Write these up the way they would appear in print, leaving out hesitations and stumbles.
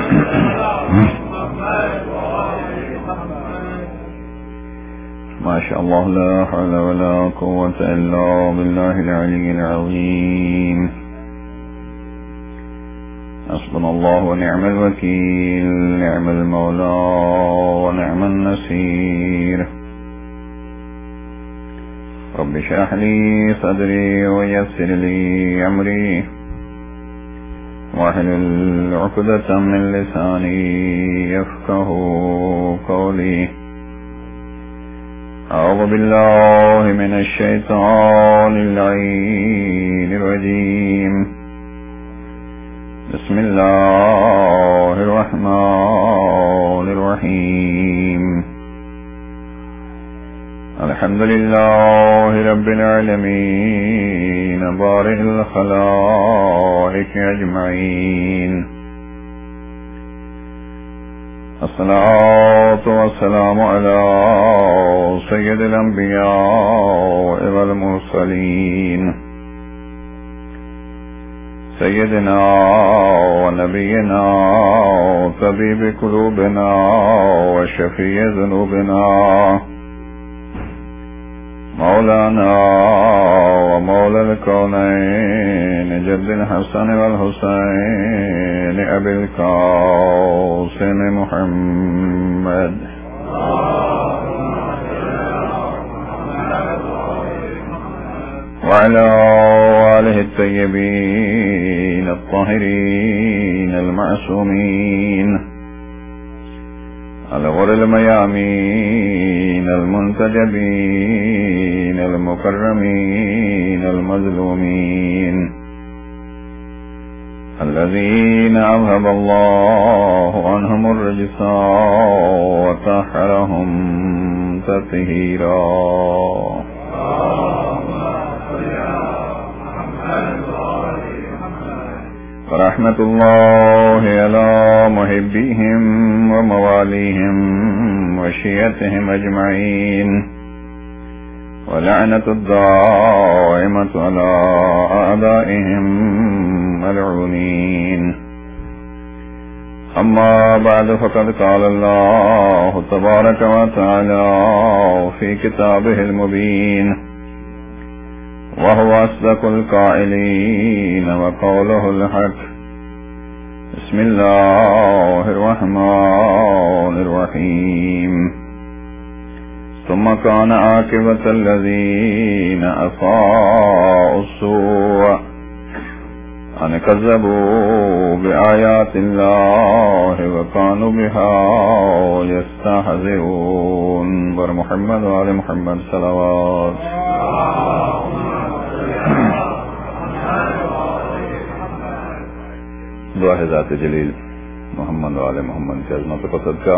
ما شاء الله لا حول ولا قوة إلا بالله العلي العظيم. حسبنا الله ونعم الوكيل، نعم المولى ونعم النصير. رب اشرح لي صدري ويسر لي أمري واحلل عقدة من لساني يفقه قولي. أعوذ بالله من الشيطان اللعين الرجيم. بسم الله الرحمن الرحيم. الحمد لله رب العالمين بارئ الخلائق أجمعين. الصلاة والسلام على سيد الأنبياء والمرسلين، سيدنا ونبينا طبيب قلوبنا وشفيع ذنوبنا مولانا ومولى الكونين جد الحسن والحسين أبي القاسم محمد وعلى آله الطيبين الطاهرين المعصومين الغر الميامين المنتجبين المكرمين المظلومين الذين أذهب الله عنهم الرجس وطهرهم تطهيرا. رحمة الله على محبيهم ومواليهم وشيعتهم أجمعين، ولعنة الدائمة على أعدائهم ملعونين. أما بعد، فقد قال الله تبارك وتعالى في كتابه المبين، وهو أصدق القائلين وقوله الحق. بسم الله الرحمن الرحيم. ثم كان عاقبة الذين أساءوا السوء أن كذبوا بآيات الله وكانوا بها يستهزئون. بر محمد وآل محمد صلوات. دعا ہے ذات جلیل محمد وآل محمد کی عظمت کو صدقہ.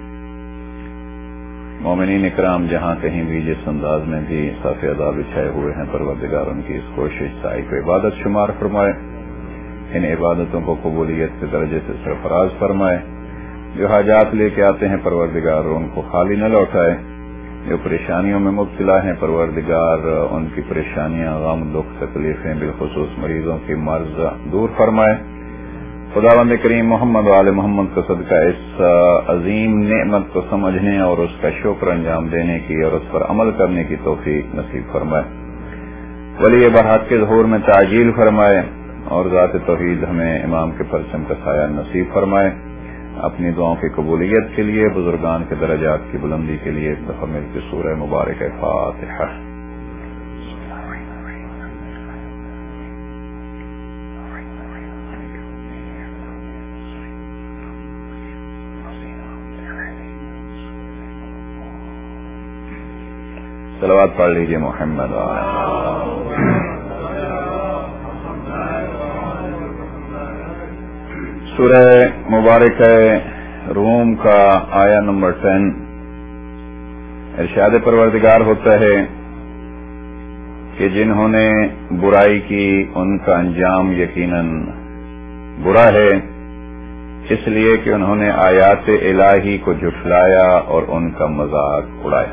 مومنین اکرام جہاں کہیں بھی جس انداز میں بھی صاف عذاب بچھائے ہوئے ہیں، پروردگار ان کی اس کوشش سعی کو عبادت شمار فرمائے، ان عبادتوں کو قبولیت کے درجے سے سرفراز فرمائے. جو حاجات لے کے آتے ہیں پروردگار ان کو خالی نہ لوٹائے. جو پریشانیوں میں مبتلا ہیں پروردگار ان کی پریشانیاں، غم، دکھ، تکلیفیں، بالخصوص مریضوں کی مرض دور فرمائے. خداوند کریم محمد و آل محمد کا صدقہ اس عظیم نعمت کو سمجھنے اور اس کا شکر انجام دینے کی اور اس پر عمل کرنے کی توفیق نصیب فرمائے. ولی برحق کے ظہور میں تعجیل فرمائے اور ذات توحید ہمیں امام کے پرچم کا سایہ نصیب فرمائے. اپنی دعاؤں کی قبولیت کے لیے، بزرگان کے درجات کی بلندی کے لیے ایک دفعہ مل کے سورہ مبارک فاتحہ. صلوات پڑھ لیجیے محمد. سورہ مبارک روم کا آیا نمبر 10. ارشاد پروردگار ہوتا ہے کہ جنہوں نے برائی کی ان کا انجام یقیناً برا ہے، اس لیے کہ انہوں نے آیات الہی کو جھٹلایا اور ان کا مذاق اڑایا.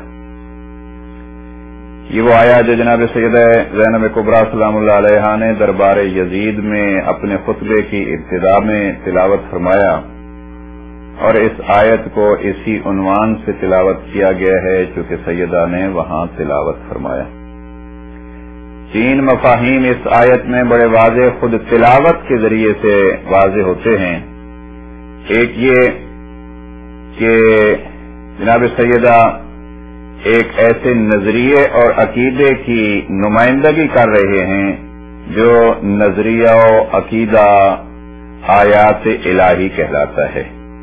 یہ وہ آیا جو جناب سیدہ زینب کبریٰ سلام اللہ علیہا نے دربار یزید میں اپنے خطبے کی ابتدا میں تلاوت فرمایا اور اس آیت کو اسی عنوان سے تلاوت کیا گیا ہے چونکہ سیدہ نے وہاں تلاوت فرمایا۔ 3 مفاہیم اس آیت میں بڑے واضح خود تلاوت کے ذریعے سے واضح ہوتے ہیں۔ ایک یہ کہ جناب سیدہ ایک ایسے نظریے اور عقیدے کی نمائندگی کر رہے ہیں جو نظریہ و عقیدہ آیات الہی کہلاتا ہے۔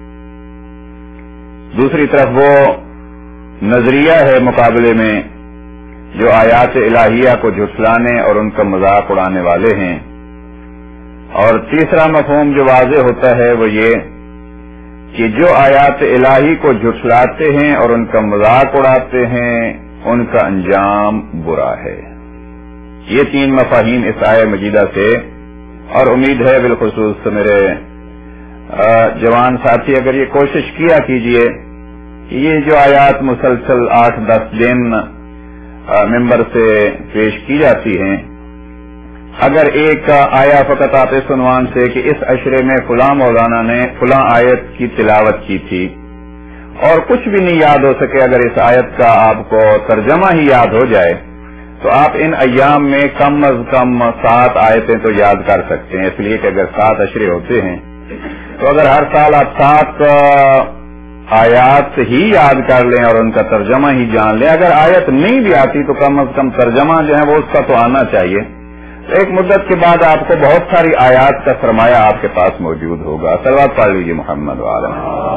دوسری طرف وہ نظریہ ہے مقابلے میں جو آیات الہیہ کو جھٹلانے اور ان کا مذاق اڑانے والے ہیں۔ اور تیسرا مفہوم جو واضح ہوتا ہے وہ یہ کہ جو آیات الہی کو جھٹلاتے ہیں اور ان کا مذاق اڑاتے ہیں ان کا انجام برا ہے۔ یہ 3 مفاہیم اس آیہ مجیدہ سے، اور امید ہے بالخصوص میرے جوان ساتھی اگر یہ کوشش کیا کیجئے کہ یہ جو آیات مسلسل 8-10 دن ممبر سے پیش کی جاتی ہیں، اگر ایک آیا فقط آپ اس عنوان سے کہ اس عشرے میں فلاں مولانا نے فلاں آیت کی تلاوت کی تھی اور کچھ بھی نہیں یاد ہو سکے، اگر اس آیت کا آپ کو ترجمہ ہی یاد ہو جائے تو آپ ان ایام میں کم از کم 7 آیتیں تو یاد کر سکتے ہیں، اس لیے کہ اگر 7 عشرے ہوتے ہیں تو اگر ہر سال آپ 7 آیات ہی یاد کر لیں اور ان کا ترجمہ ہی جان لیں، اگر آیت نہیں بھی آتی تو کم از کم ترجمہ جو ہے وہ اس کا تو آنا چاہیے۔ ایک مدت کے بعد آپ کو بہت ساری آیات کا سرمایہ آپ کے پاس موجود ہوگا۔ صلوات پڑھ لیجیے محمد وعلی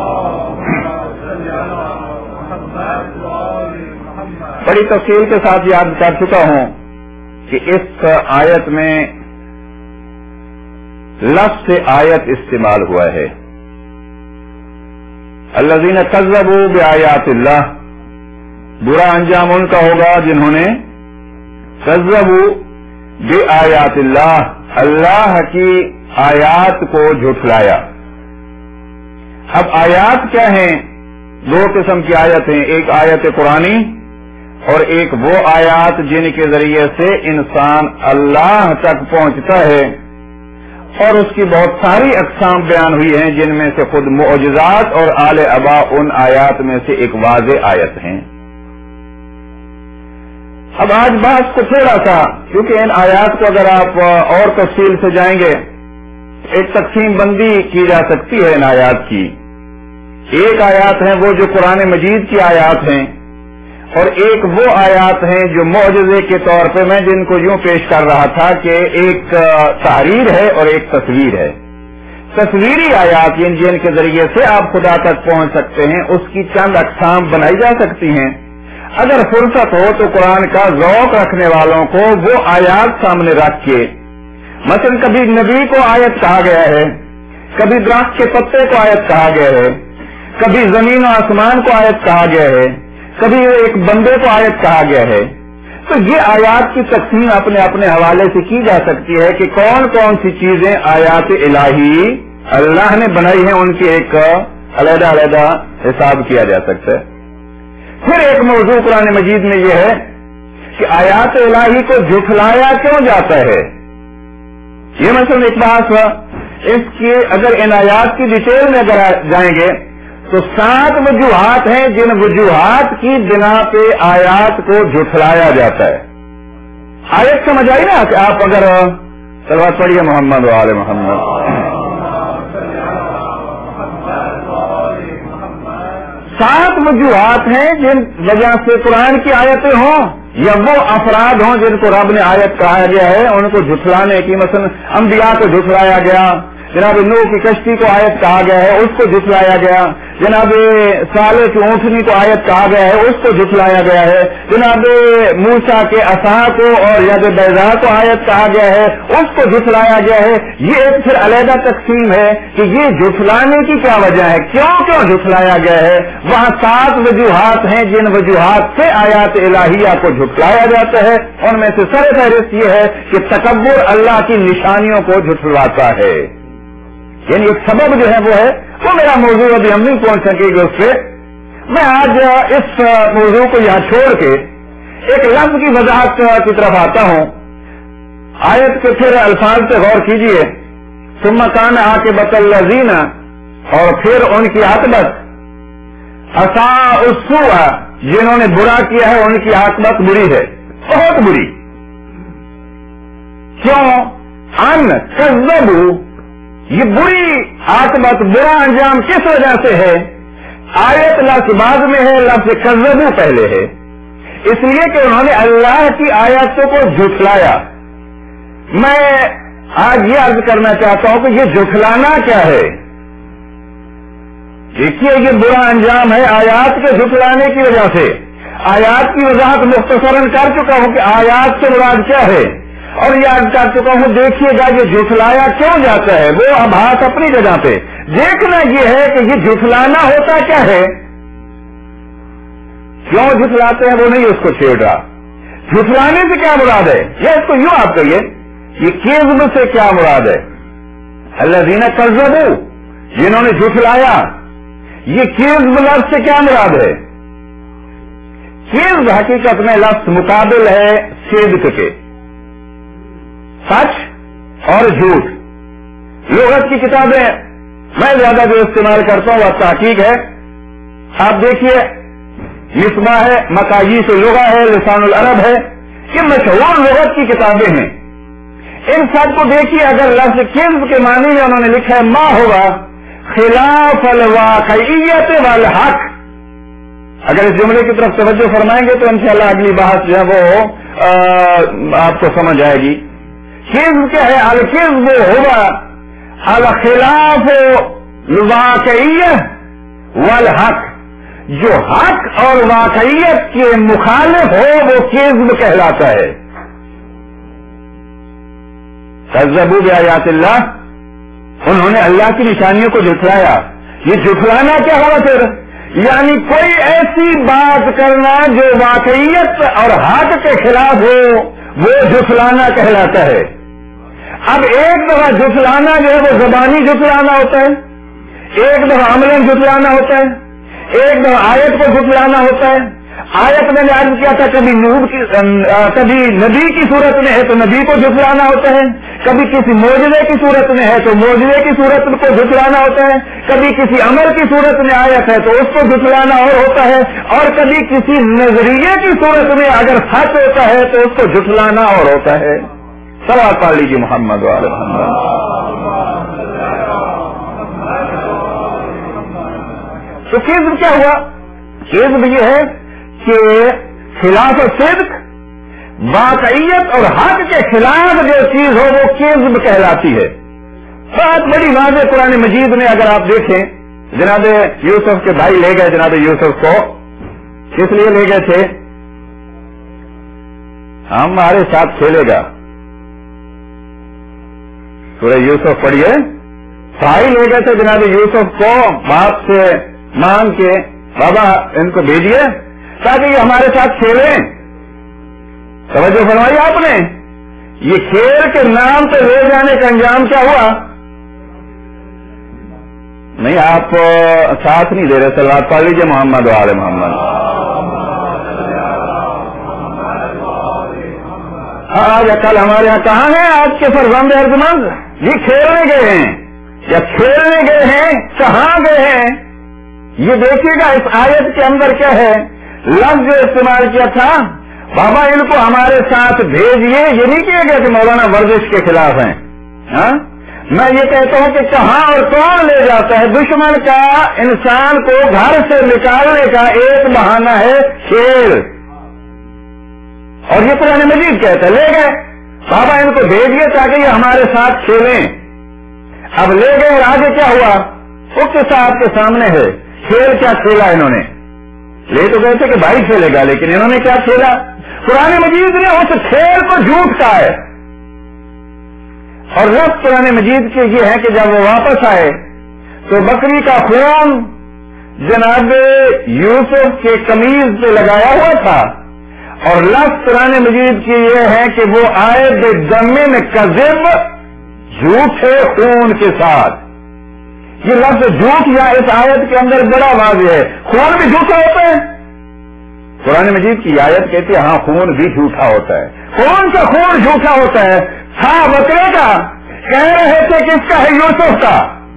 بڑی تفصیل کے ساتھ یاد کر چکا ہوں کہ اس آیت میں لفظ آیت استعمال ہوا ہے۔ الذین کذبوا بآیات اللہ، برا انجام ان کا ہوگا جنہوں نے کذبوا بآیات اللہ، اللہ کی آیات کو جھٹلایا۔ اب آیات کیا ہیں؟ 2 قسم کی آیتیں، ایک آیت قرآنی اور ایک وہ آیات جن کے ذریعے سے انسان اللہ تک پہنچتا ہے، اور اس کی بہت ساری اقسام بیان ہوئی ہیں جن میں سے خود معجزات اور آل ابا ان آیات میں سے ایک واضح آیت ہیں۔ اب آج بات کو تھوڑا سا، کیونکہ ان آیات کو اگر آپ اور تفصیل سے جائیں گے ایک تقسیم بندی کی جا سکتی ہے ان آیات کی۔ ایک آیات ہیں وہ جو قرآن مجید کی آیات ہیں، اور ایک وہ آیات ہیں جو معجزے کے طور پہ میں جن کو یوں پیش کر رہا تھا کہ ایک تحریر ہے اور ایک تصویر ہے۔ تصویری آیات جن کے ذریعے سے آپ خدا تک پہنچ سکتے ہیں، اس کی چند اقسام بنائی جا سکتی ہیں۔ اگر فرصت ہو تو قرآن کا ذوق رکھنے والوں کو وہ آیات سامنے رکھ کے، مثلا کبھی نبی کو آیت کہا گیا ہے، کبھی درخت کے پتے کو آیت کہا گیا ہے، کبھی زمین و آسمان کو آیت کہا گیا ہے، کبھی ایک بندے کو آیت کہا گیا ہے، تو یہ آیات کی تقسیم اپنے اپنے حوالے سے کی جا سکتی ہے کہ کون کون سی چیزیں آیات الہی اللہ نے بنائی ہیں، ان کی ایک علیحدہ علیحدہ حساب کیا جا سکتا ہے۔ پھر ایک موضوع قرآن مجید میں یہ ہے کہ آیات الہی کو جھٹلایا کیوں جاتا ہے۔ یہ مثلا ایک بات ہوا، اس کی اگر ان آیات کی ڈیٹیل میں اگر جائیں گے تو 7 وجوہات ہیں جن وجوہات کی بنا پہ آیات کو جھٹلایا جاتا ہے۔ آیت سمجھ آئی نا کہ آپ اگر صلوات پڑھیے محمد وآل محمد۔ 7 وجوہات ہیں جن وجہ سے قرآن کی آیتیں ہوں یا وہ افراد ہوں جن کو رب نے آیت کہا گیا ہے ان کو جھٹلانے کی، مثلا انبیاء کو جھٹلایا گیا، جناب نوح کی کشتی کو آیت کہا گیا ہے اس کو جھٹلایا گیا، جناب صالح کی اونٹنی کو آیت کہا گیا ہے اس کو جھٹلایا گیا ہے، جناب موسیٰ کے عصا کو اور ید بیضاء کو آیت کہا گیا ہے اس کو جھٹلایا گیا ہے۔ یہ ایک پھر علیحدہ تقسیم ہے کہ یہ جھٹلانے کی کیا وجہ ہے، کیوں جھٹلایا گیا ہے۔ وہاں 7 وجوہات ہیں جن وجوہات سے آیات الہیہ کو جھٹلایا جاتا ہے، ان میں سے سر فہرست یہ ہے کہ تکبر اللہ کی نشانیوں کو جھٹلاتا ہے، یعنی ایک سبب جو ہے وہ ہے، وہ میرا موضوع ابھی ہم نہیں پہنچ سکے گے اس پہ۔ میں آج اس موضوع کو یہاں چھوڑ کے ایک لفظ کی وضاحت کی طرف آتا ہوں۔ آیت کے پھر الفاظ پہ غور کیجئے، ثم کان عاقبۃ الذین، اور پھر ان کی عاقبت اساء السوء، جنہوں نے برا کیا ہے ان کی عاقبت بری ہے، بہت بری. کیوں؟ ان کذبوا، یہ بری عاقبت، برا انجام کس وجہ سے ہے؟ آیت لفظ بعد میں ہے، لفظ کذبوا پہلے ہے. اس لیے کہ انہوں نے اللہ کی آیاتوں کو جھٹلایا. میں آج یہ عرض کرنا چاہتا ہوں کہ یہ جھٹلانا کیا ہے. دیکھیے یہ برا انجام ہے آیات کے جھٹلانے کی وجہ سے. آیات کی وضاحت مختصراً کر چکا ہوں کہ آیات سے مراد کیا ہے، اور یہ عرض کر چکا ہوں دیکھیے گا یہ جھٹلایا کیوں جاتا ہے. وہ اب بات اپنی جگہ پہ. دیکھنا یہ ہے کہ یہ جھٹلانا ہوتا کیا ہے، کیوں جھٹلاتے ہیں وہ نہیں اس کو چھیڑ رہا. جھٹلانے سے کیا مراد ہے، یا اس کو یوں آپ کہیے یہ کذب سے کیا مراد ہے. الذین کذبوا، جنہوں نے جھٹلایا. یہ کذب لفظ سے کیا مراد ہے؟ کذب حقیقت میں لفظ مقابل ہے صدق کے، سچ اور جھوٹ. لغت کی کتابیں میں زیادہ جو استعمال کرتا ہوں وہ تحقیق ہے. آپ دیکھیے مصباح ہے، مقاییس اللغہ ہے، لسان العرب ہے، یہ مشہور لغت کی کتابیں ہیں. ان سب کو دیکھیے اگر لفظ کذب کے معنی میں انہوں نے لکھا ہے ما ہوگا خلاف الواقعیت والحق. اگر اس جملے کی طرف توجہ فرمائیں گے تو انشاءاللہ اگلی بات جو ہے وہ آپ کو سمجھ آئے گی. کذب کیا ہے؟ الکذب ہوگا الخلاف الواقعیت والحق، جو حق اور واقعیت کے مخالف ہو وہ کذب کہلاتا ہے. کذبوا بآیات اللہ، انہوں نے اللہ کی نشانیوں کو جھٹلایا. یہ جھٹلانا کیا ہوا پھر؟ یعنی کوئی ایسی بات کرنا جو واقعیت اور حق کے خلاف ہو وہ جھٹلانا کہلاتا ہے. اب ایک دفعہ جھٹلانا جو ہے وہ زبانی جھٹلانا ہوتا ہے، ایک دفعہ عملاً جھٹلانا ہوتا ہے، ایک دفعہ آیت کو جھٹلانا ہوتا ہے. آیت میں نے عرض کیا تھا کبھی نبی کی صورت میں ہے تو نبی کو جھٹلانا ہوتا ہے، کبھی کسی معجزے کی صورت میں ہے تو معجزے کی صورت کو جھٹلانا ہوتا ہے، کبھی کسی عمل کی صورت میں آیت ہے تو اس کو جھٹلانا اور ہوتا ہے، اور کبھی کسی نظریے کی صورت میں اگر سچ ہوتا ہے تو اس کو جھٹلانا اور ہوتا ہے. سوال پڑھ لیجیے محمد وعلی محمد. تو کذب کیا ہوا؟ کذب یہ ہے کہ خلاف صدق، واقعیت اور حق کے خلاف جو چیز ہو وہ کذب کہلاتی ہے. بات بڑی واضح قرآن مجید میں اگر آپ دیکھیں، جناب یوسف کے بھائی لے گئے جناب یوسف کو، کس لیے لے گئے تھے؟ ہمارے ساتھ کھیلے گا. سورہ یوسف پڑھیے. بھائی لے گئے تھے جناب یوسف کو باپ سے مانگ کے، بابا ان کو بھیجیے تاکہ یہ ہمارے ساتھ کھیلیں. توجہ فرمائی آپ نے. یہ کھیل کے نام پہ لے جانے کا انجام کیا ہوا؟ نہیں آپ ساتھ نہیں دے رہے. صلوات پڑھ لیجیے محمد وعلی محمد. آج کل ہمارے یہاں کہاں ہیں آپ کے فرزند ارجمند؟ یہ کھیلنے گئے ہیں یا کھیلنے گئے ہیں؟ کہاں گئے ہیں؟ یہ دیکھیے گا اس آیت کے اندر کیا ہے. لفظ جو استعمال کیا تھا بابا ان کو ہمارے ساتھ بھیجیے، یہ نہیں کیا گیا کہ مولانا ورزش کے خلاف ہیں. ہاں میں یہ کہتا ہوں کہ کہاں اور کون لے جاتا ہے؟ دشمن کا انسان کو گھر سے نکالنے کا ایک بہانہ ہے کھیل، اور یہ قرآن مجید کہتا ہے لے گئے بابا ان کو بھیجیے تاکہ یہ ہمارے ساتھ کھیلیں. اب لے گئے اور آگے کیا ہوا؟ اس کے ساتھ کے سامنے ہے کھیل. کیا کھیلا انہوں نے؟ لے تو گئے تھے کہ بھائی کھیلے گا، لیکن انہوں نے کیا کھیلا؟ قرآن مجید نے اس کھیل کو جھوٹ کہا ہے. اور لفظ قرآن مجید کے یہ ہے کہ جب وہ واپس آئے تو بکری کا خون جناب یوسف کے قمیض پہ لگایا ہوا تھا، اور لفظ قرآن مجید کی یہ ہے کہ وہ آئے بے دمن کذب، جھوٹے خون کے ساتھ. یہ لفظ جھوٹ یا اس آیت کے اندر بڑا واضح ہے. خون بھی جھوٹا ہوتا ہے. قرآن مجید کی آیت کہتی ہے ہاں خون بھی جھوٹا ہوتا ہے. کون سا خون جھوٹا ہوتا ہے؟ تھا بکرے کا، کہہ رہے تھے کس کا ہے؟ یوسف کا.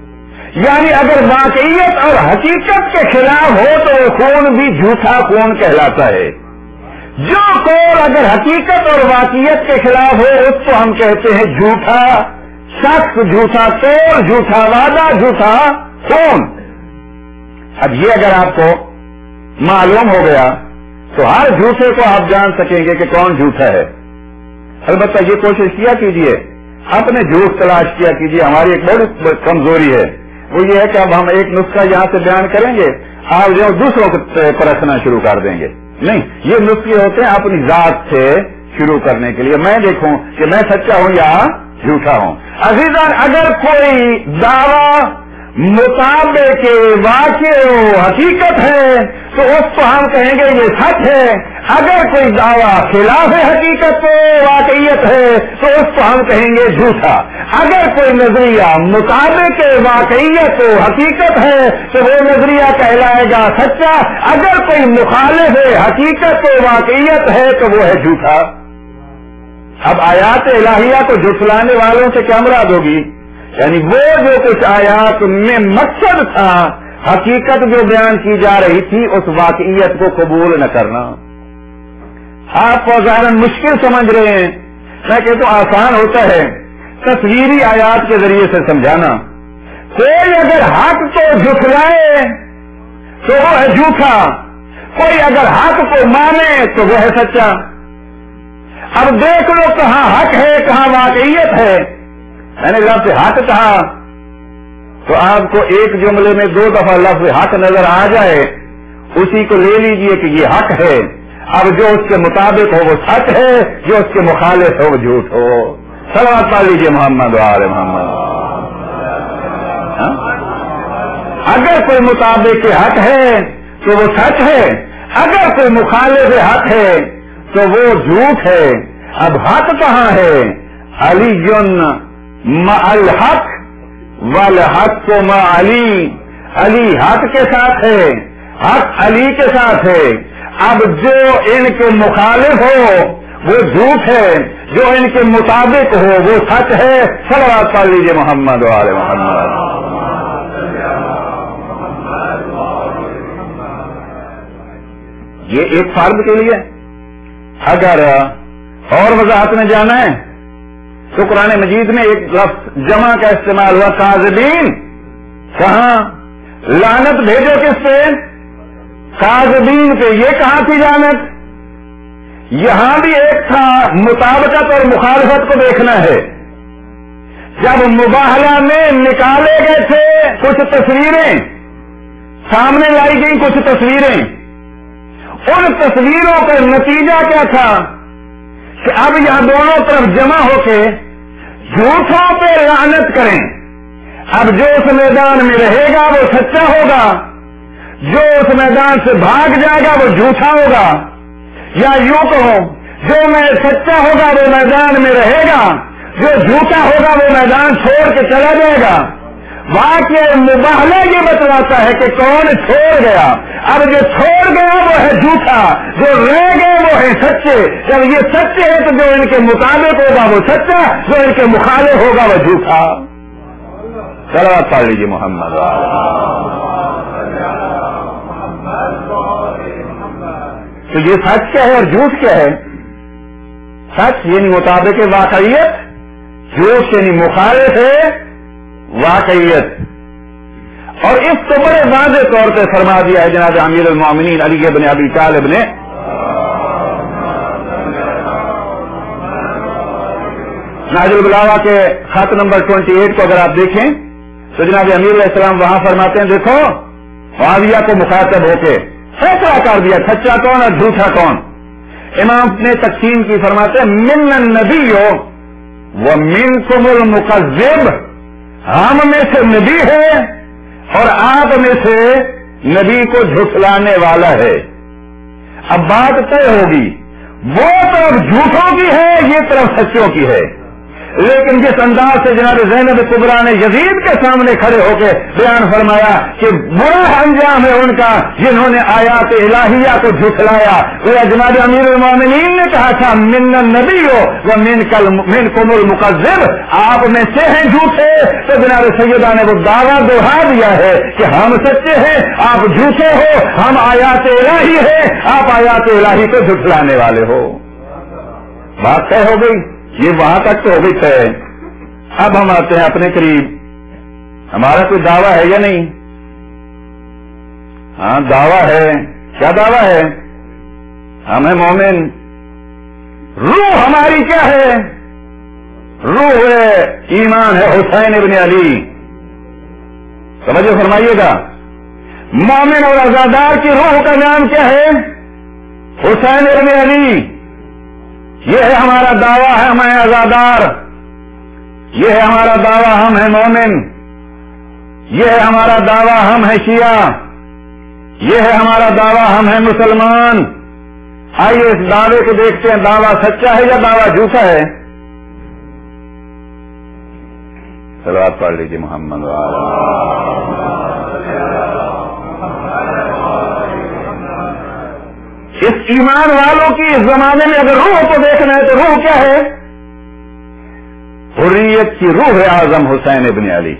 یعنی اگر واقعیت اور حقیقت کے خلاف ہو تو وہ خون بھی جھوٹا خون کہلاتا ہے. جو قول اگر حقیقت اور واقعیت کے خلاف ہو اس کو ہم کہتے ہیں جھوٹا شخص, جھوٹا قول, جھوٹا وعدہ, جھوٹا خون. اب یہ اگر آپ کو معلوم ہو گیا تو ہر جھوٹے کو آپ جان سکیں گے کہ کون جھوٹا ہے. البتہ یہ کوشش کیا کیجئے, اپنے جھوٹ تلاش کیا کیجئے. ہماری ایک بڑی کمزوری ہے, وہ یہ ہے کہ اب ہم ایک نسخہ یہاں سے بیان کریں گے, آپ جو دوسروں کو پرکھنا شروع کر دیں گے. نہیں, یہ نسخے ہوتے ہیں اپنی ذات سے شروع کرنے کے لیے. میں دیکھوں کہ میں سچا ہوں یا جھوٹا ہوں. عزیزان, اگر کوئی دعویٰ مطابق واقع و حقیقت ہے تو اس کو ہم کہیں گے یہ سچ ہے. اگر کوئی دعویٰ خلاف حقیقت و واقعیت ہے تو اس کو ہم کہیں گے جھوٹا. اگر کوئی نظریہ مطابق واقعیت و حقیقت ہے تو وہ نظریہ کہلائے گا سچا. اگر کوئی مخالف حقیقت و واقعیت ہے تو وہ ہے جھوٹا. اب آیات الہیہ کو جھٹلانے والوں سے کیا مراد ہوگی؟ یعنی وہ جو کچھ آیات میں مقصد تھا, حقیقت جو بیان کی جا رہی تھی, اس واقعیت کو قبول نہ کرنا. آپ کو ظاہراً مشکل سمجھ رہے ہیں, میں کہتا ہوں آسان ہوتا ہے تصویری آیات کے ذریعے سے سمجھانا. کوئی اگر حق کو جھٹلائے تو وہ ہے جھوٹا, کوئی اگر حق کو مانے تو وہ ہے سچا. اب دیکھ لو کہاں حق ہے کہاں واقعیت ہے. میں نے جب سے حق کہا تو آپ کو ایک جملے میں 2 دفعہ لفظ حق نظر آ جائے, اسی کو لے لیجئے کہ یہ حق ہے. اب جو اس کے مطابق ہو وہ سچ ہے, جو اس کے مخالف ہو وہ جھوٹ ہو. صلوات پڑھ لیجئے محمد و آل محمد. اگر کوئی مطابق حق ہے تو وہ سچ ہے, اگر کوئی مخالف حق ہے تو وہ جھوٹ ہے. اب حق کہاں ہے؟ علی مع الحق والحق مع علی. علی حق کے ساتھ ہے, حق علی کے ساتھ ہے. اب جو ان کے مخالف ہو وہ جھوٹ ہے, جو ان کے مطابق ہو وہ سچ ہے. صلوات پڑھ لیجیے محمد و آل محمد. یہ ایک فرد کے لیے. اگر اور وضاحت میں جانا ہے تو قرآن مجید میں ایک لفظ جمع کا استعمال ہوا, کاذبین. کہاں لعنت بھیجو کس پہ؟ کاذبین پہ. یہ کہاں تھی لعنت؟ یہاں بھی ایک تھا مطابقت اور مخالفت کو دیکھنا ہے. جب مباہلہ میں نکالے گئے تھے کچھ تصویریں, سامنے لائی گئی کچھ تصویریں, ان تصویروں کا نتیجہ کیا تھا کہ اب یہاں دونوں طرف جمع ہو کے جھوٹوں پہ لعنت کریں. اب جو اس میدان میں رہے گا وہ سچا ہوگا, جو اس میدان سے بھاگ جائے گا وہ جھوٹا ہوگا. یا یوں کہو, جو میں سچا ہوگا وہ میدان میں رہے گا, جو جھوٹا ہوگا وہ میدان چھوڑ کے چلا جائے گا. واقعہ مباہلہ یہ بتلاتا ہے کہ کون چھوڑ گیا. اب جو چھوڑ گیا وہ ہے جھوٹا, جو رہ گئے وہ ہے سچے. جب یہ سچے ہیں تو جو ان کے مطابق ہوگا وہ سچا, جو ان کے مخالف ہوگا وہ جھوٹا. صلوات پڑھ لیجیے محمد. تو یہ سچ کیا ہے اور جھوٹ کیا ہے؟ سچ یعنی مطابق واقعیت, جھوٹ یعنی مخالف ہے واقعیت. اور اس کو بڑے واضح طور پہ فرما دیا ہے جناب امیر المومنین علی بن ابی طالب نے. نہج البلاغہ کے خط نمبر 28 کو اگر آپ دیکھیں تو جناب امیر علیہ السلام وہاں فرماتے ہیں, دیکھو معاویہ کو مخاطب ہو کے فیصلہ کر دیا سچا کون اور جھوٹا کون. امام نے تقسیم کی, فرماتے ہیں من النبی و منکم المکذب. ہم میں سے نبی ہے اور آپ میں سے نبی کو جھٹلانے والا ہے. اب بات طے ہوگی, وہ طرف جھوٹوں کی ہے, یہ طرف سچوں کی ہے. لیکن جس انداز سے جناب زینب کبریٰ نے یزید کے سامنے کھڑے ہو کے بیان فرمایا کہ برا انجام ہے ان کا جنہوں نے آیات الہیہ کو جھٹلایا. جناب امیر المومنین نے کہا تھا من النبی و منکم المکذب, آپ میں سے ہیں جھوٹے. تو جناب سیدہ نے وہ دعویٰ دوہرا دیا ہے کہ ہم سچے ہیں, آپ جھوٹے ہو, ہم آیات الہی ہیں, آپ آیات الہی کو جھٹلانے والے ہو. بات طے ہو گئی, یہ وہاں تک تو ہو گئی طے. اب ہم آتے ہیں اپنے قریب. ہمارا کوئی دعویٰ ہے یا نہیں؟ ہاں دعویٰ ہے. کیا دعویٰ ہے؟ ہم ہیں مومن. روح ہماری کیا ہے؟ روح ہے ایمان ہے حسین ابن علی. توجہ فرمائیے گا, مومن اور عزادار کی روح کا نام کیا ہے؟ حسین ابن علی. یہ ہے ہمارا دعویٰ, ہے ہم ہیں عزادار. یہ ہے ہمارا دعویٰ, ہم ہیں مومن. یہ ہے ہمارا دعویٰ, ہم ہیں شیعہ. یہ ہے ہمارا دعویٰ, ہم ہیں مسلمان. آئیے اس دعوے کو دیکھتے ہیں, دعویٰ سچا ہے یا دعویٰ جھوٹا ہے؟ صلوات پڑھ لیجیے محمد. اس ایمان والوں کی اس زمانے میں اگر روح کو دیکھنا ہے تو روح کیا ہے؟ حریت کی روح اعظم حسین ابن علی.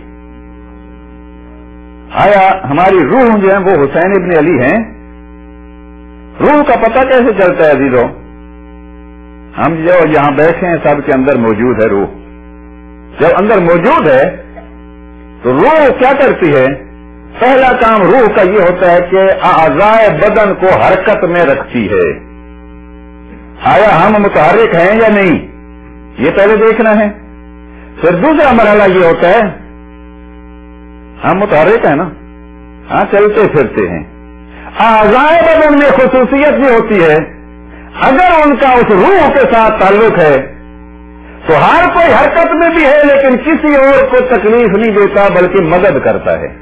آیا ہماری روح جو ہے وہ حسین ابن علی ہیں؟ روح کا پتہ کیسے چلتا ہے عزیزوں؟ ہم جو یہاں بیٹھے ہیں سب کے اندر موجود ہے روح. جب اندر موجود ہے تو روح کیا کرتی ہے؟ پہلا کام روح کا یہ ہوتا ہے کہ اعضائے بدن کو حرکت میں رکھتی ہے. آیا ہم متحرک ہیں یا نہیں, یہ پہلے دیکھنا ہے. پھر دوسرا مرحلہ یہ ہوتا ہے, ہم متحرک ہیں نا, ہاں چلتے پھرتے ہیں. اعضائے بدن میں خصوصیت بھی ہوتی ہے, اگر ان کا اس روح کے ساتھ تعلق ہے تو ہر کوئی حرکت میں بھی ہے لیکن کسی اور کو تکلیف نہیں دیتا بلکہ مدد کرتا ہے.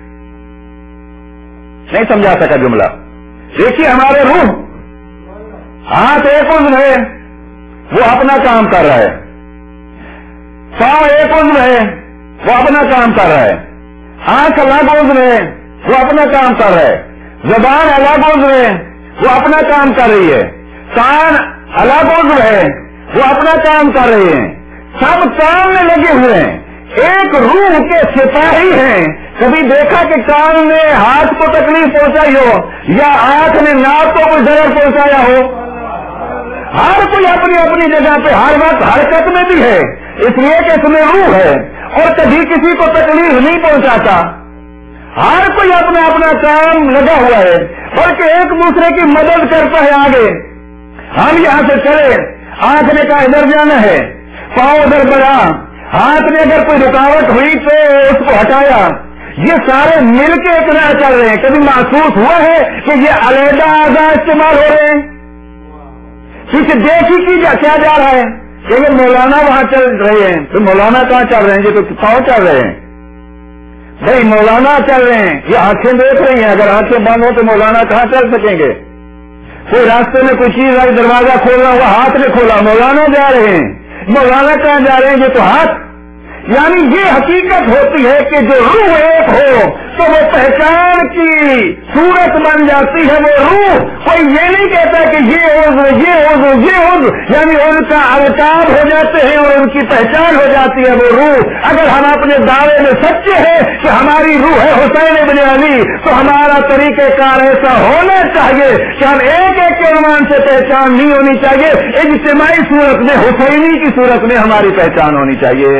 نہیں سمجھا سکا جملہ؟ دیکھیے ہمارے روح, ہاتھ ایک عضو ہے وہ اپنا کام کر رہا ہے, پاؤں ایک عضو ہے وہ اپنا کام کر رہا ہے, آنکھ الگ عضو ہے وہ اپنا کام کر رہا ہے, زبان الگ عضو ہے وہ اپنا کام کر رہی ہے, کان الگ عضو ہے وہ اپنا کام کر رہے ہیں, سب کام میں لگے ہوئے ہیں, ایک روح کے سپاہی ہیں. کبھی دیکھا کہ کان نے ہاتھ کو تکلیف پہنچائی ہو یا آنکھ نے ناک کو کوئی ضرر پہنچایا ہو؟ ہر کوئی اپنی اپنی جگہ پہ ہر وقت حرکت میں بھی ہے, اس لیے کہ اس میں روح ہے اور کبھی کسی کو تکلیف نہیں پہنچاتا. ہر کوئی اپنا اپنا کام لگا ہوا ہے بلکہ ایک دوسرے کی مدد کرتا ہے. آگے ہم یہاں سے چلے, آنکھ نے کہا ادھر جانا ہے, پاؤں ادھر بڑھا, ہاتھ نے اگر کوئی رکاوٹ ہوئی تو اس کو ہٹایا. یہ سارے مل کے اتنا چل رہے ہیں. کبھی محسوس ہوا ہے کہ یہ علیحدہ اعضاء استعمال ہو رہے ہیں؟ کیونکہ دیکھی کی کیا جا رہا ہے کہ یہ مولانا وہاں چل رہے ہیں, تو مولانا کہاں چل رہے ہیں؟ یہ تو پاؤں چل رہے ہیں. بھائی مولانا چل رہے ہیں, یہ آنکھیں دیکھ رہی ہیں, اگر آنکھیں بند ہو تو مولانا کہاں چل سکیں گے؟ کوئی راستے میں کوئی چیز آئی, دروازہ کھولنا ہوا, ہاتھ نے کھولا, مولانا جا رہے ہیں. مولانا کہاں جا رہے ہیں؟ یہ تو ہاتھ. یعنی یہ حقیقت ہوتی ہے کہ جو روح ایک ہو تو وہ پہچان کی صورت بن جاتی ہے. وہ روح کوئی یہ نہیں کہتا کہ یہ عضو یہ عضو یہ عضو, یعنی ان کا القاب ہو جاتے ہیں اور ان کی پہچان ہو جاتی ہے وہ روح. اگر ہم اپنے دعوے میں سچے ہیں کہ ہماری روح ہے حسین ابن علی, تو ہمارا طریقہ کار ایسا ہونا چاہیے کہ ہم ایک ایک کے عنوان سے پہچان نہیں ہونی چاہیے, اجتماعی صورت میں حسینی کی صورت میں ہماری پہچان ہونی چاہیے.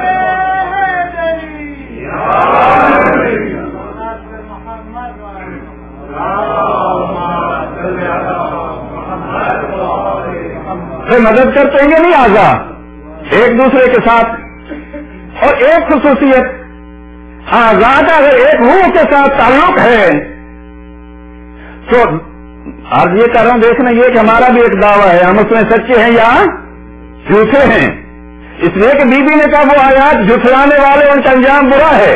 مدد کرتے ہیں نہیں آزا ایک دوسرے کے ساتھ. اور ایک خصوصیت, آزاد اگر ایک روح کے ساتھ تعلق ہے تو آج یہ کر رہا ہوں دیکھنا یہ کہ ہمارا بھی ایک دعویٰ ہے, ہم اس میں سچے ہیں یا جھوٹے ہیں. اس لیے کہ بی بی نے کہا وہ آیات جھٹلانے والے ان کا انجام برا ہے.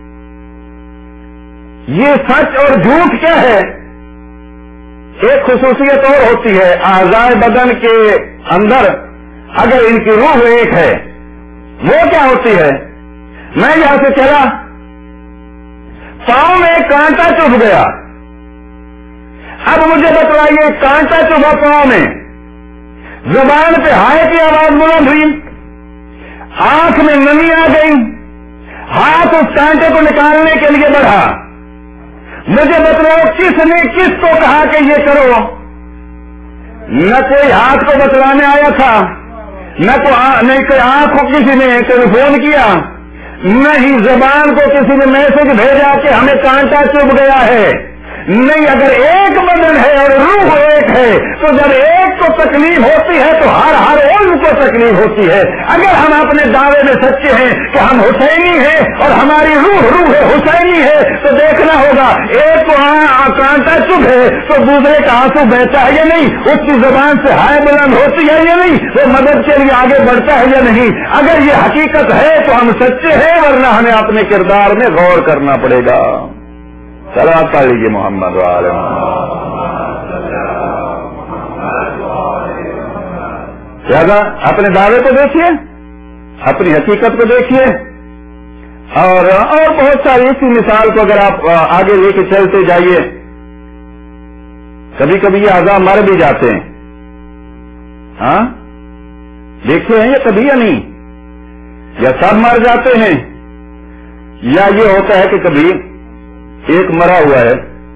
یہ سچ اور جھوٹ کیا ہے؟ ایک خصوصیت اور ہوتی ہے, اعضائے بدن کے اندر اگر ان کی روح ایک ہے वो क्या होती है? मैं यहां से चला, पांव में कांटा चुभ गया। अब मुझे बतलाइए, कांटा चुभा पांव में, जुबान पे हाय की आवाज बुलंद हुई, आंख में नमी आ गई, हाथ उस कांटे को निकालने के लिए बढ़ा। मुझे बतलाओ किसने किसको कहा कि ये करो? न कोई हाथ को बतलाने आया था, नहीं कोई आंख को किसी ने टेलीफोन किया, नहीं जबान को किसी ने मैसेज भेजा कि हमें कांटा चुभ गया है। नहीं, अगर एक बदन है और रूह एक है, तो जब एक को तकलीफ होती है तो हर उन को तकलीफ होती है। अगर हम अपने दावे में सच्चे हैं कि हम हुसैनी हैं और हमारी रूह हुसैनी है, तो देखना होगा एक को कांटा चुभे तो दूसरे का आंसू बहता है या नहीं, उसकी जबान से हाय बुलंद होती है या नहीं, वो मदद के लिए आगे बढ़ता है या नहीं। अगर ये हकीकत है तो हम सच्चे हैं, वरना हमें अपने किरदार में गौर करना पड़ेगा। सलावत पढ़ लीजिए मोहम्मद वाले। क्या अपने दावे को देखिए, अपनी हकीकत को देखिए, और बहुत सारी इसी मिसाल को अगर आप आगे लेके चलते जाइए। कभी कभी ये आज़ा मर भी जाते हैं, हाँ देखे हैं ये कभी या नहीं, या सब मर जाते हैं, या ये होता है कि कभी एक मरा हुआ है।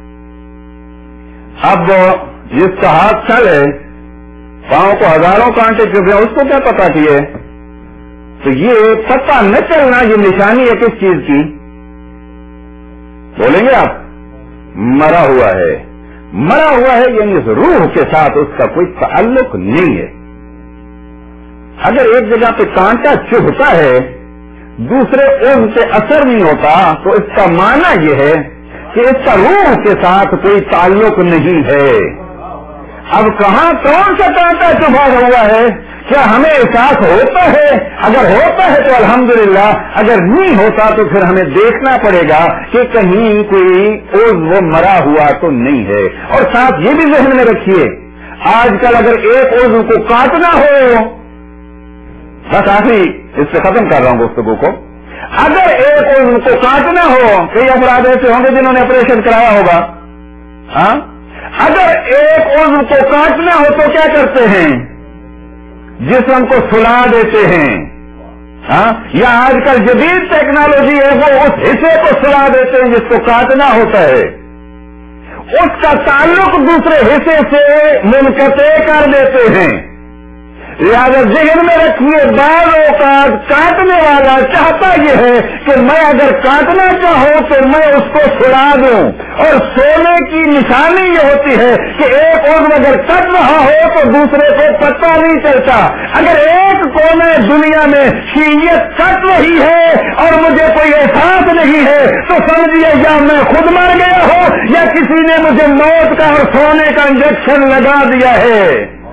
अब जिसका हाथ चले, पांव को हजारों कांटे चुभे, उसको क्या पता कि है? तो ये पता न चलना ये निशानी है किस चीज की? बोलेंगे आप, मरा हुआ है। मरा हुआ है यानी इस रूह के साथ उसका कोई ताल्लुक नहीं है। अगर एक जगह पे कांटा चुभता है, दूसरे उन से असर नहीं होता, तो इसका माना यह है कि इसका रूह के साथ कोई ताल्लुक नहीं है। अब कहां कौन सा कांटा चुभा हुआ है, क्या हमें एहसास होता है? अगर होता है तो अल्हम्दुलिल्लाह, अगर नहीं होता तो फिर हमें देखना पड़ेगा कि कहीं कोई वो मरा हुआ तो नहीं है। और साथ ये भी ज़हन में रखिए, आजकल अगर एक उज़्व को काटना हो, बस आखिरी इससे खत्म कर रहा हूं गुफ्तगू को, अगर एक उज़्व को काटना हो, कई अफराद ऐसे होंगे जिन्होंने ऑपरेशन कराया होगा, हाँ, अगर एक उज़्व को काटना हो तो क्या करते हैं? जिस्म को सुला देते हैं, हाँ, या आजकल जदीद टेक्नोलॉजी है वो उस हिस्से को सुला देते हैं जिसको काटना होता है, उसका ताल्लुक दूसरे हिस्से से मुनक़ते कर देते हैं। लिहाजा ज़हन में रखिए, बाज़ औक़ात काटने वाला चाहता यह है कि मैं अगर काटना चाहूं तो मैं उसको छुड़ा दूं, और सोने की निशानी ये होती है कि एक उज़्व अगर कट रहा हो तो दूसरे को पता नहीं चलता। अगर एक कोने दुनिया में शीयत कट रही है और मुझे कोई एहसास नहीं है, तो समझिए या मैं खुद मर गया हूं या किसी ने मुझे मौत का और सोने का इंजेक्शन लगा दिया है।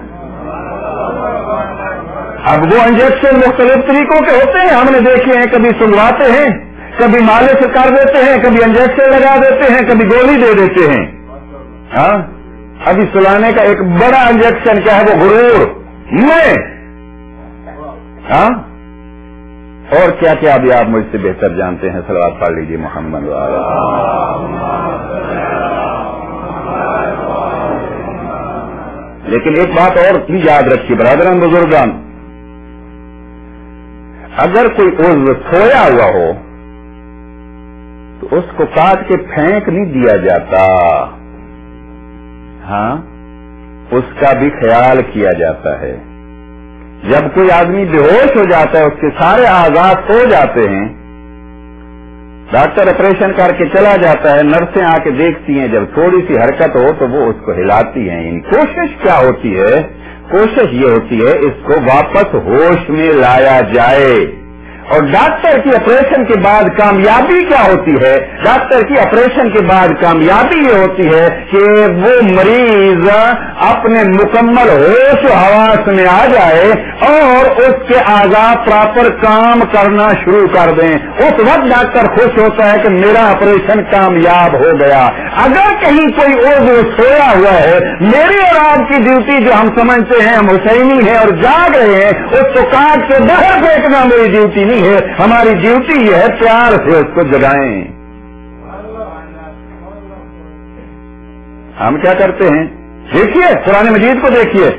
अब वो इंजेक्शन मुख्तलिफ तरीकों के होते हैं, हमने देखे हैं, कभी सुलवाते हैं, कभी मालिश कर देते हैं, कभी इंजेक्शन लगा देते हैं, कभी गोली दे देते हैं। हाँ, अभी सुलाने का एक बड़ा इंजेक्शन क्या है, वो गुरूर मैं, हाँ, और क्या क्या अभी आप मुझसे बेहतर जानते हैं। सलवात पढ़ लीजिए मोहम्मद वाला। लेकिन एक बात और भी याद रखिए बरादरान बुजुर्गान, अगर कोई उज़्व सोया हुआ हो तो उसको काट के फेंक नहीं दिया जाता, हाँ, उसका भी ख्याल किया जाता है। जब कोई आदमी बेहोश हो जाता है, उसके सारे आज़ाद सो जाते हैं, डॉक्टर ऑपरेशन करके चला जाता है, नर्सें आके देखती हैं, जब थोड़ी सी हरकत हो तो वो उसको हिलाती हैं। यानी कोशिश क्या होती है? कोशिश ये होती है इसको वापस होश में लाया जाए, اور ڈاکٹر کی آپریشن کے بعد کامیابی کیا ہوتی ہے؟ ڈاکٹر کی آپریشن کے بعد کامیابی یہ ہوتی ہے کہ وہ مریض اپنے مکمل ہوش و حواس میں آ جائے اور اس کے اعضاء پراپر کام کرنا شروع کر دیں. اس وقت ڈاکٹر خوش ہوتا ہے کہ میرا آپریشن کامیاب ہو گیا. اگر کہیں کوئی عضو سویا ہوا ہے، میری اور آپ کی ڈیوٹی جو ہم سمجھتے ہیں ہم حسینی ہیں اور جاگ رہے ہیں، اس کو کاٹ کے باہر پھینکنا میری ڈیوٹی نہیں ہے. ہماری ڈیوٹی یہ ہے پیار سے اس کو جگائیں. ہم کیا کرتے ہیں؟ دیکھیے قرآن مجید کو دیکھیے.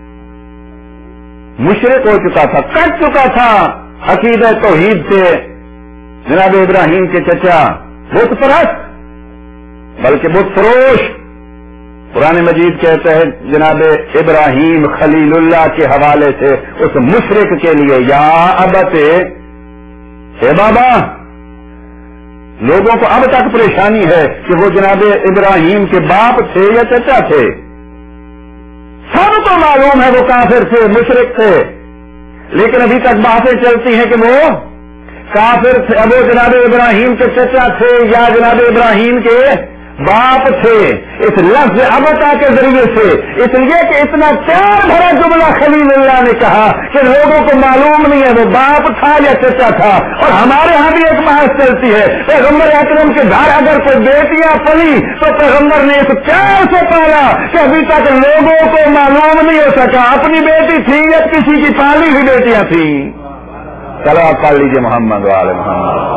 مشرک ہو چکا تھا، کٹ چکا تھا عقیدہ توحید سے جناب ابراہیم کے چچا، بت پرست بلکہ بت فروش. قرآن مجید کہتا ہے جناب ابراہیم خلیل اللہ کے حوالے سے اس مشرک کے لیے، یا ابت، اے بابا. لوگوں کو اب تک پریشانی ہے کہ وہ جناب ابراہیم کے باپ تھے یا چچا تھے. سب کو معلوم ہے وہ کافر تھے، مشرک تھے، لیکن ابھی تک باتیں چلتی ہیں کہ وہ کافر تھے. اب وہ جناب ابراہیم کے چچا تھے یا جناب ابراہیم کے باپ تھے. اس لفظ ابتا کے ذریعے سے اس لیے کہ اتنا پیار بھرا جملہ خلیل اللہ نے کہا کہ لوگوں کو معلوم نہیں ہے وہ باپ تھا یا چچا تھا. اور ہمارے ہاں بھی ایک بحث چلتی ہے، پیغمبر اکرم کے گھر اگر کوئی بیٹیاں پلی تو پیغمبر نے اس پیار سے پالا کہ ابھی تک لوگوں کو معلوم نہیں ہو سکا اپنی بیٹی تھی یا کسی کی پالی ہوئی بیٹیاں تھیں. چلو آپ پڑھ لیجیے محمد والے محمد.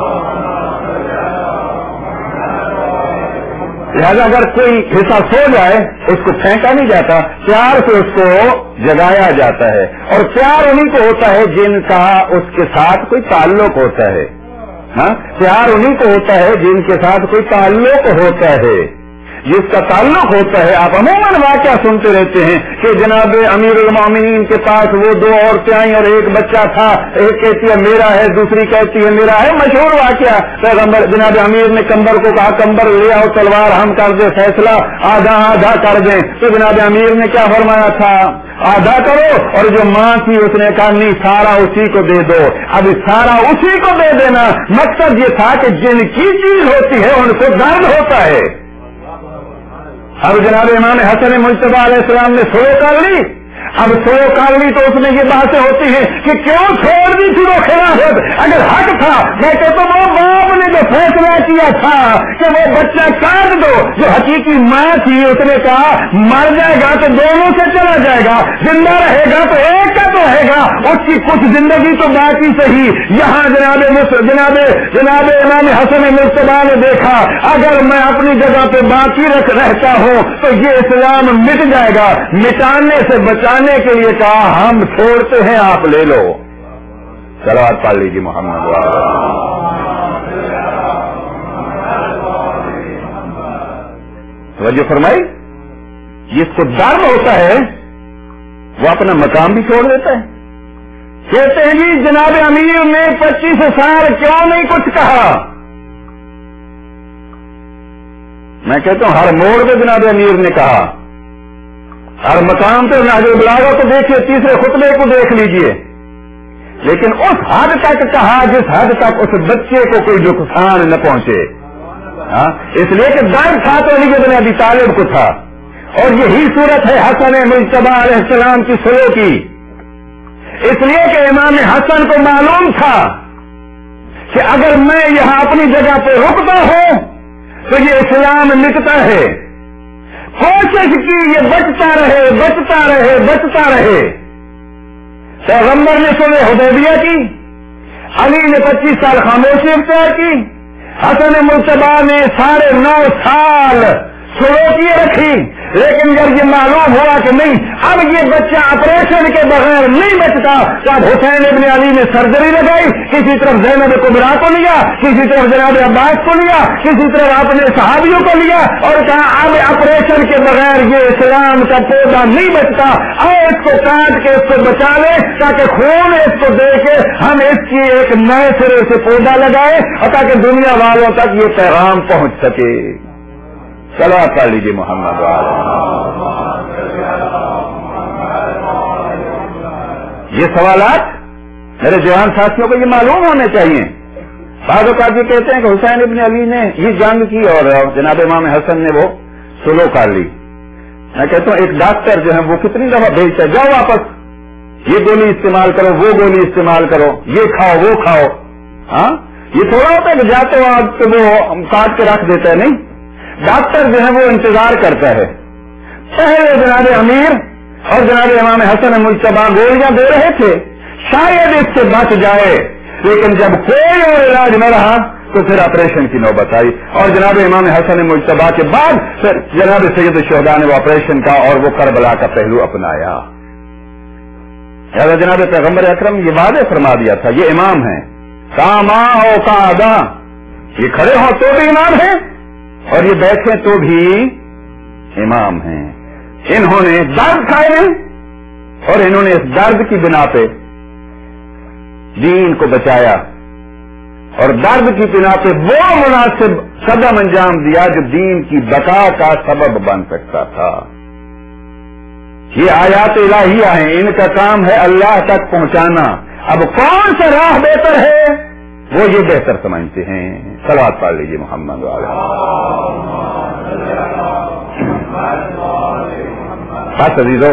لہذا اگر کوئی حصہ سو جائے اس کو پھینکا نہیں جاتا، پیار سے اس کو جگایا جاتا ہے. اور پیار انہیں کو ہوتا ہے جن کا اس کے ساتھ کوئی تعلق ہوتا ہے. ہاں، پیار انہیں کو ہوتا ہے جن کے ساتھ کوئی تعلق ہوتا ہے، جس کا تعلق ہوتا ہے. آپ عموماً واقعہ سنتے رہتے ہیں کہ جناب امیر المومنین کے پاس وہ دو عورتیں آئیں اور ایک بچہ تھا، ایک کہتی ہے میرا ہے، دوسری کہتی ہے میرا ہے. مشہور واقعہ. پیغمبر جناب امیر نے کمبر کو کہا کمبر لے آؤ، تلوار ہم کر دیں، فیصلہ آدھا آدھا کر دیں. تو جناب امیر نے کیا فرمایا تھا؟ آدھا کرو. اور جو ماں تھی اس نے کہا نہیں، سارا اسی کو دے دو. اب سارا اسی کو دے دینا مقصد یہ تھا کہ جن کی چیز ہوتی ہے ان کو درد ہوتا ہے. اب جناب امام حسن مجتبی علیہ السلام نے سلو کر لی. اب سلو کر لی تو اس میں یہ باتیں ہوتی ہیں کہ کیوں چھوڑ دی تھی وہ خلافت؟ اگر حق تھا میں کہتا ہوں وہ باپ نے جو فیصلہ کیا تھا کہ وہ بچہ کاٹ دو، جو حقیقی ماں تھی اس نے کہا مر جائے گا تو دونوں سے چلا جائے گا، زندہ رہے گا تو ایک کا تو رہے گا، اس کی کچھ زندگی تو باقی صحیح. یہاں جناب امام حسن مجتبی نے دیکھا اگر میں اپنی جگہ پہ باقی رہتا ہوں تو یہ اسلام مٹ جائے گا. مٹانے سے بچانے کے لیے کہا ہم چھوڑتے ہیں، آپ لے لو. چلو آپ پڑھ لیجیے محمد. توجہ فرمائی. جس کو ڈر ہوتا ہے وہ اپنا مقام بھی چھوڑ دیتا ہے. کہتے ہیں جی جناب امیر نے 25 سال کیوں نہیں کچھ کہا. میں کہتا ہوں ہر موڑ پہ جناب امیر نے کہا، ہر مقام پہ نہج البلاغہ کو دیکھیے، تیسرے خطبے کو دیکھ لیجئے، لیکن اس حد تک کہا جس حد تک اس بچے کو کوئی نقصان نہ پہنچے. اس لیے کہ ڈر تھا تو علی بن ابی طالب کو تھا. اور یہی صورت ہے حسن مجتبی علیہ السلام کی سلو کی. اس لیے کہ امام حسن کو معلوم تھا کہ اگر میں یہاں اپنی جگہ پہ رکتا ہوں تو یہ اسلام مٹتا ہے. کوشش کی یہ بچتا رہے بچتا رہے بچتا رہے. پیغمبر نے صلح حدیبیہ کی، علی نے 25 سال خاموشی اختیار کی، حسن مجتبی نے 9.5 سال سلوکیے رکھی. لیکن جب یہ معلوم ہوا کہ نہیں اب یہ بچہ آپریشن کے بغیر نہیں بچتا تو اب حسین ابن علی نے سرجری لگائی. کسی طرف زینب کبریٰ کو لیا، کسی طرف جناب عباس کو لیا، کسی طرف اپنے صحابیوں کو لیا اور کہا اب آپریشن کے بغیر یہ اسلام کا پودا نہیں بچتا، اور اس کو کاٹ کے اس کو بچا لے تاکہ خون اس کو دے کے ہم اس کی ایک نئے سرے سے پودا لگائے اور تاکہ دنیا والوں تک یہ پیغام پہنچ سکے. چلو آپ پڑھ لیجیے محمد. یہ سوالات میرے جوان ساتھیوں کو یہ معلوم ہونے چاہیے. بعض اوقات یہ کہتے ہیں کہ حسین ابن علی نے یہ جنگ کی اور جناب امام حسن نے وہ سلو کر لی. میں کہتا ہوں ایک ڈاکٹر جو ہے وہ کتنی دفعہ بھیجتا ہے جاؤ واپس, یہ گولی استعمال کرو, وہ گولی استعمال کرو, یہ کھاؤ وہ کھاؤ. ہاں یہ تھوڑا ہوتا ہے کہ جاتے ہو آپ تو وہ کاٹ کے رکھ دیتا ہے. نہیں, ڈاکٹر جو ہے وہ انتظار کرتا ہے. پہلے جناب امیر اور جناب امام حسن مجتبی گولیاں دے رہے تھے, شاید اس سے بچ جائے, لیکن جب کوئی اور علاج نہ رہا تو پھر آپریشن کی نوبت آئی. اور جناب امام حسن مجتبی کے بعد پھر جناب سید الشہداء نے وہ آپریشن کا اور وہ کربلا کا پہلو اپنایا. جناب پیغمبر اکرم یہ وعدے فرما دیا تھا, یہ امام ہیں, کاما ہو کا ادا, یہ کھڑے ہو تو بھی امام ہیں اور یہ بیٹھے تو بھی امام ہیں. انہوں نے درد کھائے اور انہوں نے اس درد کی بنا پہ دین کو بچایا اور درد کی بنا پہ وہ مناسب قدم انجام دیا جو دین کی بقا کا سبب بن سکتا تھا. یہ آیات الہیہ ہیں, ان کا کام ہے اللہ تک پہنچانا. اب کون سا راہ بہتر ہے وہ یہ بہتر سمجھتے ہیں. صلوات پڑھ لیجیے محمد والا. بس عزیزو,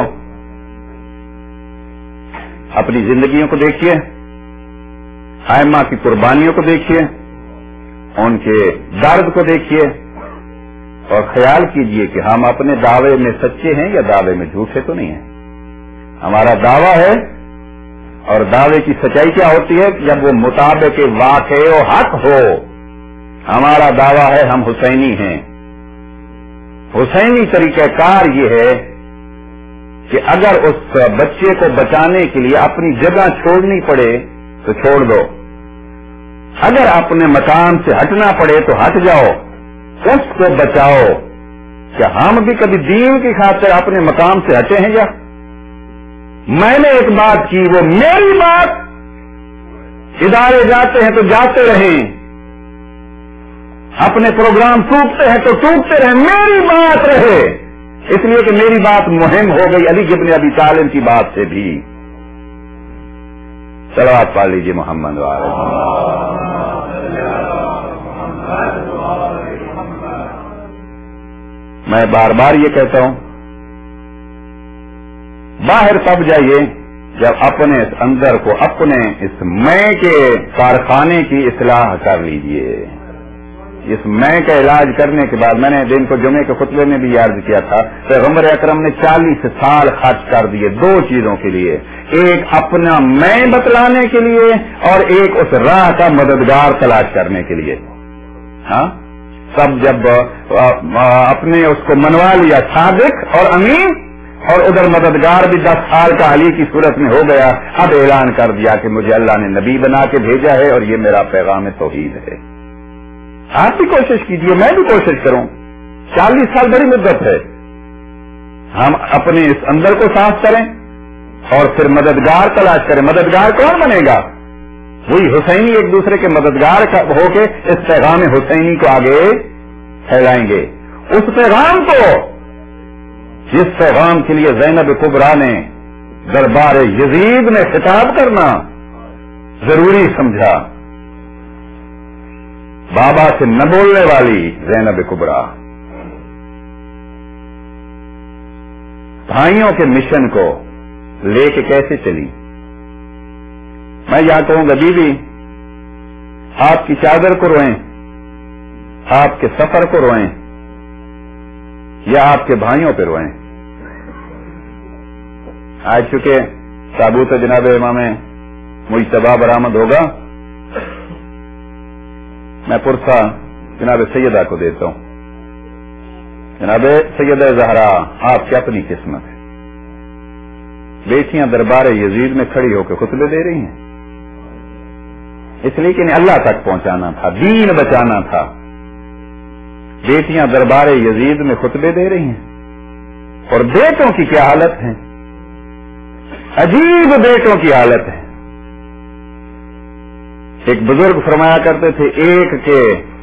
اپنی زندگیوں کو دیکھیے, ائمہ کی قربانیوں کو دیکھیے, ان کے درد کو دیکھیے اور خیال کیجئے کہ ہم اپنے دعوے میں سچے ہیں یا دعوے میں جھوٹے تو نہیں ہیں. ہمارا دعویٰ ہے اور دعوے کی سچائی کیا ہوتی ہے جب وہ مطابق واقع و حق ہو. ہمارا دعویٰ ہے ہم حسینی ہیں. حسینی طریقہ کار یہ ہے کہ اگر اس بچے کو بچانے کے لیے اپنی جگہ چھوڑنی پڑے تو چھوڑ دو, اگر اپنے مقام سے ہٹنا پڑے تو ہٹ جاؤ, اس کو بچاؤ. کیا ہم بھی کبھی دین کی خاطر اپنے مقام سے ہٹے ہیں؟ یا میں نے ایک بات کی, وہ میری بات, ادارے جاتے ہیں تو جاتے رہیں, اپنے پروگرام ٹوٹتے ہیں تو ٹوٹتے رہیں, میری بات رہے, اس لیے کہ میری بات مہم ہو گئی علی ابن ابی طالب کی بات سے بھی. صلوات پڑھ لیجیے محمد والے. میں بار بار یہ کہتا ہوں, باہر تب جائیے جب اپنے اندر کو, اپنے اس میں کے کارخانے کی اصلاح کر لیجیے. اس میں کا علاج کرنے کے بعد, میں نے دن کو جمعے کے خطبے میں بھی عرض کیا تھا, پیغمبر اکرم نے 40 سال خرچ کر دیے دو چیزوں کے لیے, ایک اپنا میں بتلانے کے لیے اور ایک اس راہ کا مددگار تلاش کرنے کے لیے. ہاں, سب جب اپنے اس کو منوا لیا صادق اور امین, اور ادھر مددگار بھی 10 سال کا علی کی صورت میں ہو گیا, اب اعلان کر دیا کہ مجھے اللہ نے نبی بنا کے بھیجا ہے اور یہ میرا پیغام توحید ہے. آپ بھی کوشش کیجیے, میں بھی کوشش کروں. 40 سال بڑی مدت ہے. ہم اپنے اس اندر کو صاف کریں اور پھر مددگار تلاش کریں. مددگار کون بنے گا؟ وہی حسینی ایک دوسرے کے مددگار ہو کے اس پیغام حسینی کو آگے پھیلائیں گے. اس پیغام کو, جس پیغام کے لیے زینب کبریٰ نے دربار یزید میں خطاب کرنا ضروری سمجھا, بابا سے نہ بولنے والی زینب کبریٰ بھائیوں کے مشن کو لے کے کیسے چلی. میں یا کہوں گا بیوی, آپ کی چادر کو روئیں, آپ کے سفر کو روئیں, یا آپ کے بھائیوں پہ روئیں. آج چونکہ تابوت جناب امام مجتبی برآمد ہوگا, میں پرسہ جناب سیدہ کو دیتا ہوں. جناب سیدہ زہرا, آپ کی اپنی قسمت ہے, بیٹیاں دربار یزید میں کھڑی ہو کے خطبے دے رہی ہیں, اس لیے کہ اللہ تک پہنچانا تھا, دین بچانا تھا. بیٹیاں دربار یزید میں خطبے دے رہی ہیں, اور بیٹوں کی کیا حالت ہے, عجیب بیٹوں کی حالت ہے. ایک بزرگ فرمایا کرتے تھے, ایک کے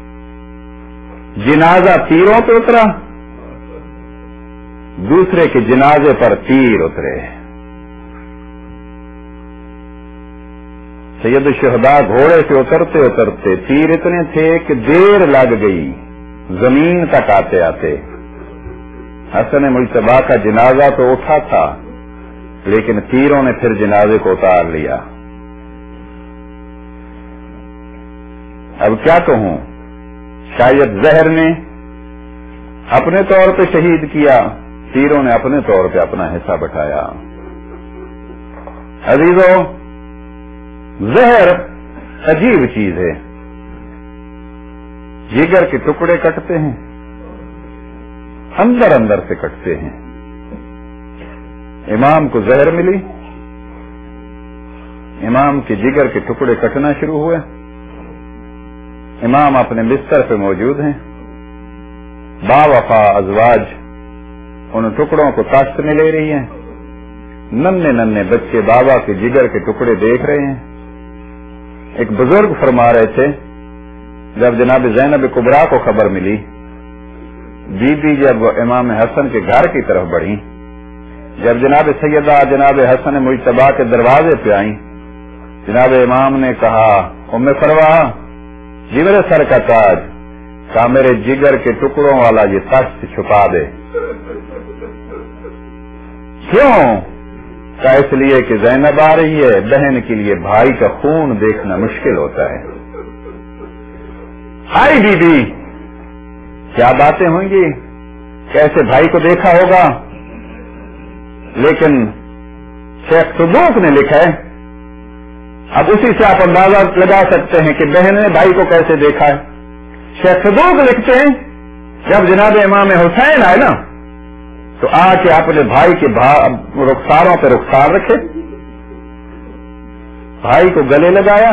جنازہ تیروں پہ اترا, دوسرے کے جنازے پر تیر اترے. سید الشہداء گھوڑے سے اترتے اترتے تیر اتنے تھے کہ دیر لگ گئی زمین تک آتے آتے. حسن مجتبی کا جنازہ تو اٹھا تھا لیکن تیروں نے پھر جنازے کو اتار لیا. اب کیا کہوں، شاید زہر نے اپنے طور پہ شہید کیا، تیروں نے اپنے طور پہ اپنا حصہ بٹھایا. عزیزو، زہر عجیب چیز ہے. جگر کے ٹکڑے کٹتے ہیں، اندر اندر سے کٹتے ہیں. امام کو زہر ملی، امام کے جگر کے ٹکڑے کٹنا شروع ہوئے. امام اپنے بستر پہ موجود ہیں، با وفا ازواج ان ٹکڑوں کو تاشت میں لے رہی ہیں. ننھے ننھے بچے بابا کے جگر کے ٹکڑے دیکھ رہے ہیں. ایک بزرگ فرما رہے تھے جب جناب زینب کبریٰ کو خبر ملی، بی بی جب امام حسن کے گھر کی طرف بڑھی، جب جناب سیدہ جناب حسن مجتبی کے دروازے پہ آئیں، جناب امام نے کہا ام فروا جی میرے سر کا تاج، کہا میرے جگر کے ٹکڑوں والا یہ تاشت چھپا دے. کیوں؟ کہا اس لیے کہ زینب آ رہی ہے، بہن کے لیے بھائی کا خون دیکھنا مشکل ہوتا ہے. ہائی بی بی کیا باتیں ہوں گی، کیسے بھائی کو دیکھا ہوگا. لیکن شیخ صدوق نے لکھا ہے، اب اسی سے آپ اندازہ لگا سکتے ہیں کہ بہن نے بھائی کو کیسے دیکھا ہے. شیخ صدوق لکھتے ہیں جب جناب امام حسین آئے نا تو آ کے اپنے بھائی کے رخساروں پہ رخسار رکھے، بھائی کو گلے لگایا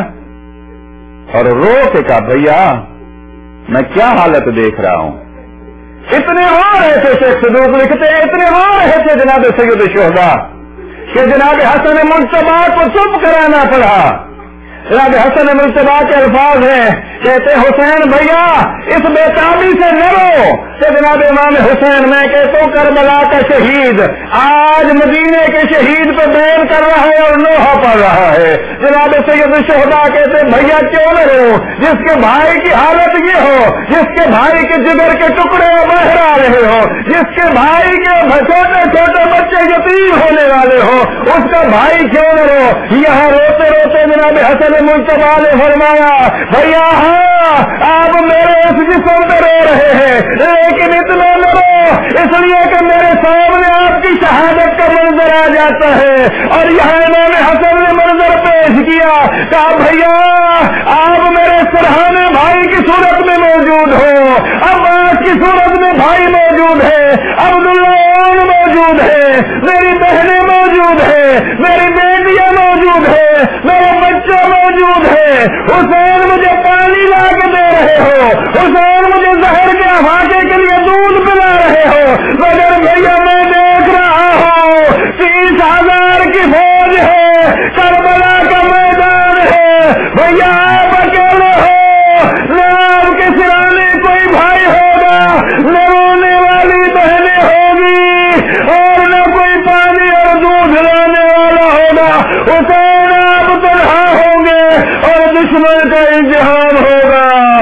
اور رو کے کہا بھیا میں کیا حالت دیکھ رہا ہوں. اتنے رو رہے تھے شیخ صدوق لکھتے ہیں، اتنے رو رہے تھے جناب سید الشہداء کہ جناب حسن مجتبی کو چپ کرانا پڑا. جناب حسن مجتبی کے الفاظ ہیں، کہتے حسین بھیا اس بےتابی سے نہ رو. کہ جناب امام حسین میں کہتا ہوں کربلا کا شہید آج مدینے کے شہید پہ بیان کر رہا ہے اور لوہا پڑ رہا ہے. جناب سید الشہداء کہتے بھیا کیوں نہ رو، جس کے بھائی کی حالت یہ ہو، جس کے بھائی کے جگر کے ٹکڑے باہر آ رہے ہو، جس کے بھائی کے چھوٹے چھوٹے بچے یتیم ہونے والے ہو، اس کا بھائی کیوں نہ رو. یہاں روتے روتے جناب حسن مجتبی نے فرمایا بھیا ہاں آپ میرے اس جسم پہ رو رہے ہیں لیکن اتنا نہ رو، اس لیے کہ میرے سامنے آپ کی شہادت کا منظر آ جاتا ہے. اور یہاں امام حسن نے منظر پیش کیا، کہا بھیا آپ میرے سرہانے بھائی کی صورت میں موجود ہو، عباس کی صورت میں بھائی موجود ہے، عبداللہ موجود ہے، میری بہنیں موجود ہے، میری بیٹیاں موجود ہے، میرے بچے موجود ہے. حسین مجھے پانی لا کے دے رہے ہو، حسین مجھے زہر کے افاقے کے لیے دودھ پلا رہے ہو، مگر بھیا میں دیکھ رہا ہوں 30,000 کی فوج ہے، کربلا کا میدان ہے. بھیا آپ اکیلے ہو، نہ آپ کے سرانے کوئی بھائی ہوگا، نہ رونے والی بہنیں ہوگی اور نہ کوئی پانی اور دودھ لانے والا ہوگا. حسین آپ تنہا ہوں گے اور دشمن کا امتحان ہوگا.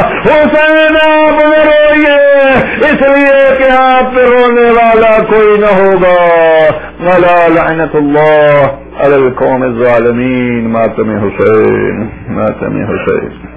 حسین آپ نہ روئیے اس لیے کہ آپ پہ رونے والا کوئی نہ ہوگا. ولا لعنت اللہ علی القوم الظالمین. ماتم حسین، ماتم حسین.